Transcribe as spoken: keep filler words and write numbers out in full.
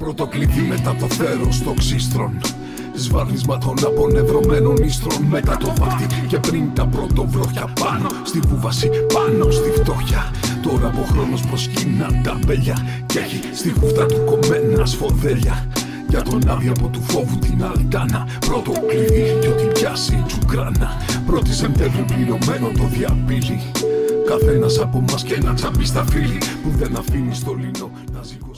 Πρώτο κλειδί μετά το θέρος των ξύστρων, σβάρνισμα των απονευρωμένων ίστρων. Μετά το δάκτη και πριν τα πρωτοβρόχια, πάνω στη βούβαση, πάνω στη φτώχεια. Τώρα από χρόνος προσκύναν τα μπέλια κι έχει στη χούφτα του κομμένα σφοδέλια. Για τον άδειαπο του φόβου την αλτάνα, πρώτο κλειδί κι ό,τι πιάσει η τσουγκράνα. Πρώτη Σεπτέμβρη πληρωμένο το διαπύλι. Καθένας από μας και ένα τσαμπί στα φίλη που δεν αφήνει στο λινό να ζυγώσει.